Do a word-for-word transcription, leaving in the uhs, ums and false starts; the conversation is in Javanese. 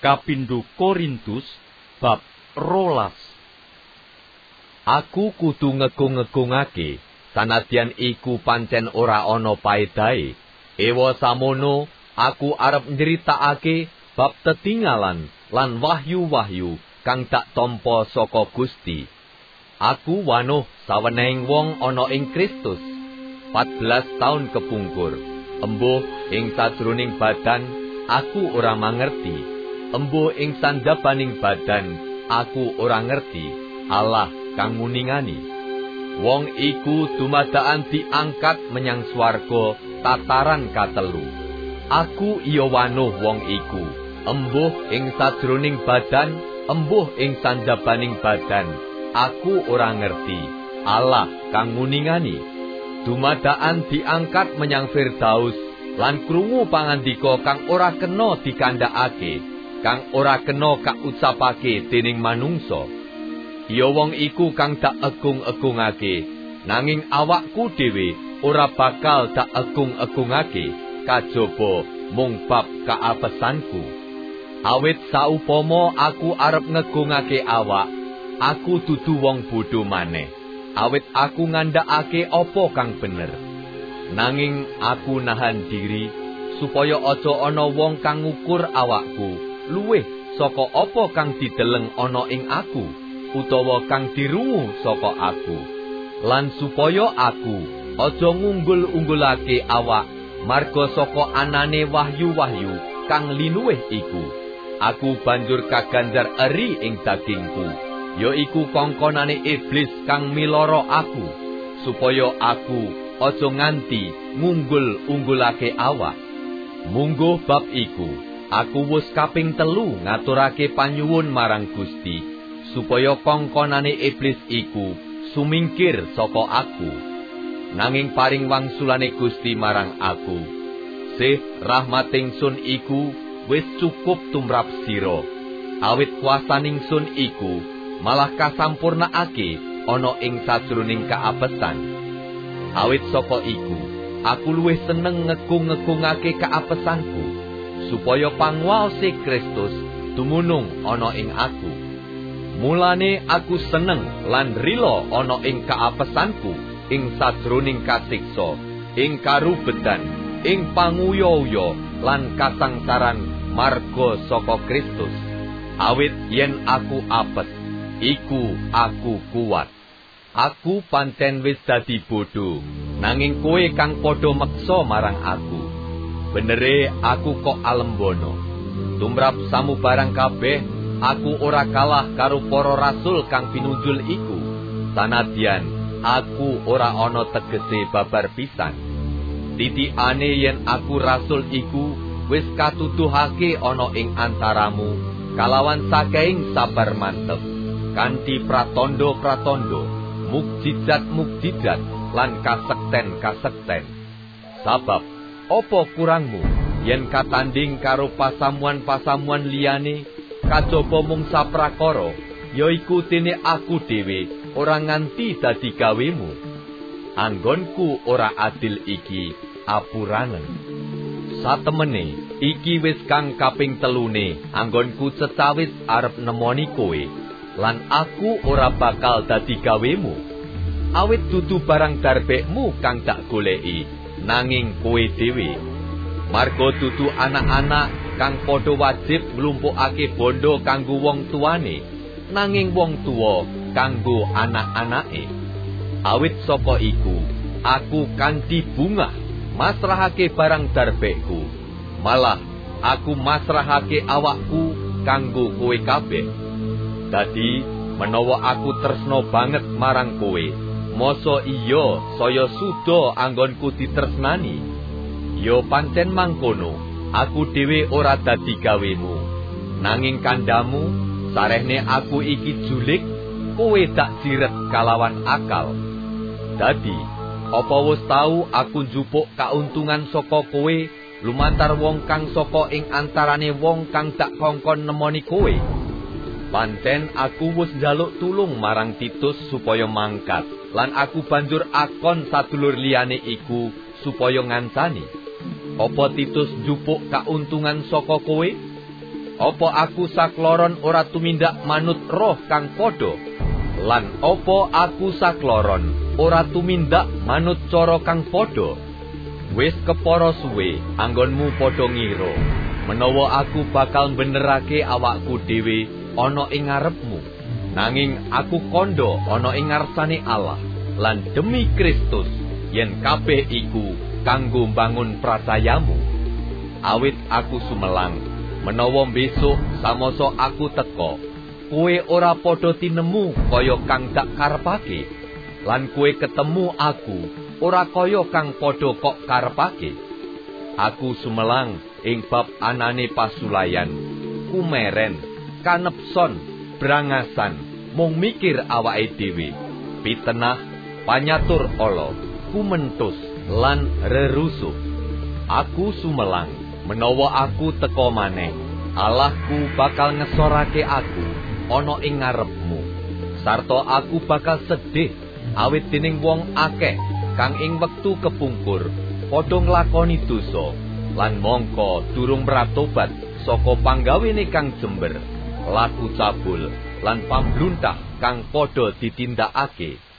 Kapindho Korintus bab rolas. Aku kudu ngegung-ngegungake, sanadyan iku pancen ora ana paedahe. Ewa samono, aku arep nyritakake bab tetinggalan lan wahyu-wahyu kang tak tampa saka Gusti. Aku wanuh sawenehing wong ana ing Kristus, patbelas taun kepungkur. Embuh ing sajroning badan aku ora mangerti. Embuh ing sanjabaning badan aku ora ngerti Allah kang nguningani. Wong iku dumadakan diangkat menyang swarga tataran katelu. Aku iya wanuh wong iku. Embuh ing sajroning badan, embuh ing sanjabaning badan aku ora ngerti Allah kang nguningani. Dumadakan diangkat menyang Firdaus lan krungu pangandika kang ora kena dikandhakake, kang ora kena kaucapake dening manungsa. Ya wong iku kang tak egung-egungake, nanging awakku dhewe ora bakal tak egung-egungake, kajaba mung bab kaapesanku. Awit saupama aku arep ngegungake awak, aku dudu wong bodho maneh. Awit aku ngandhakake apa kang bener. Nanging aku nahan diri supaya aja ana wong kang ngukur awakku luwih saka apa kang dideleng ana ing aku, utawa kang dirungu saka aku. Lan supaya aku aja ngunggul-unggulake awak marga saka anane wahyu-wahyu kang linuwih iku. Aku banjur kaganjar eri ing dagingku, ya iku kongkonane iblis kang miloro aku, supaya aku aja nganti ngunggul-unggulake awak. Mungguh bab iku, aku wis kaping telu ngaturake panyuwun marang Gusti, supaya kongkonane iblis iku sumingkir saka aku. Nanging paring wangsulane Gusti marang aku, sih rahmating sun iku wis cukup tumrap sira, awit kuasaning sun iku malah kasampurnakake ana ing sajroning kaapesan. Awit saka iku, aku luwih seneng ngegung-ngegungake kaapesanku, supaya pangwaose Kristus dumunung ana ing aku. Mulane aku seneng lan rila ana ing kaapesanku, ing sajroning kasiksa, ing karubedan, ing panguya-uya lan kasangsaran marga saka Kristus. Awit yen aku apes, iku aku kuat. Aku pancen wis dadi bodho, nanging kowe kang padha meksa marang aku. Benere aku kok alembono. Tumrap samubarang kabeh, aku ora kalah karo para rasul kang pinunjul iku, sanadyan aku ora ana tegese babar pisan. Titikane yen aku rasul iku wis katuduhake ana ing antaramu kalawan saking sabar mantep, kanthi pratandha-pratandha, mukjizat-mukjizat lan kasekten-kasekten. Sabab apa kurangmu yen katanding karo pasamuan-pasamuan liyane, kajaba mung saprakara, yaiku dene aku dhewe ora nganti dadi gawemu. Anggonku ora adil iki apuranen. Satemene iki wis kang kaping telune anggonku cecawis arep nemoni kowe, lan aku ora bakal dadi gawemu. Awit dudu barang darbekmu kang tak goleki, nanging kowe dhewe. Marga dudu anak-anak kang padha wajib nglumpukake bondo kanggo wong tuane, nanging wong tuwa kanggo anak-anake. Awit saka iku, aku kanthi bungah masrahake barang darbekku, malah aku masrahake awakku kanggo kowe kabeh. Dadi menawa aku tresna banget marang kowe, masa iya saya suda anggonku ditresnani. Ya pancen mangkono, aku dhewe ora dadi gawemu, nanging kandamu sarehne aku iki julik, kowe dak jiret kalawan akal. Dadi apa wis tau aku njupuk kauntungan saka kowe lumantar wong kang saka ing antarane wong kang dak kongkon nemoni kowe? Pancen aku wis njaluk tulung marang Titus supaya mangkat, lan aku banjur akon sadulur liyane iku supaya ngancani. Apa Titus njupuk kauntungan saka kowe? Apa aku sakloron ora tumindak manut roh kang padha? Lan apa aku sakloron ora tumindak manut cara kang padha? Wis kepara suwe anggonmu padha ngira menawa aku bakal benerake awakku dhewe ana ing ngarepmu. Nanging aku kandha ana ing ngarsane Allah lan demi Kristus yen kabeh iku kanggo mbangun pracayamu. Awit aku sumelang menawa besok samasa aku teka, kowe ora padha tinemu kaya kang dak karepake, lan kowe ketemu aku ora kaya kang padha kok karepake. Aku sumelang ing bab anane pasulayan, kumeren, kanepson, brangasan, mung mikir awake dhewe, pitenah, panyatur ala, kumentus lan rerusuh. Aku sumelang menawa aku teka maneh, Allahku bakal ngesorake aku ana ing ngarepmu. Sarta aku bakal sedih awit dening wong akeh kang ing wektu kepungkur padha nglakoni dosa lan mongko durung mratobat saka panggawene kang jember, laku cabul lan pambluntah kang padha ditindakake.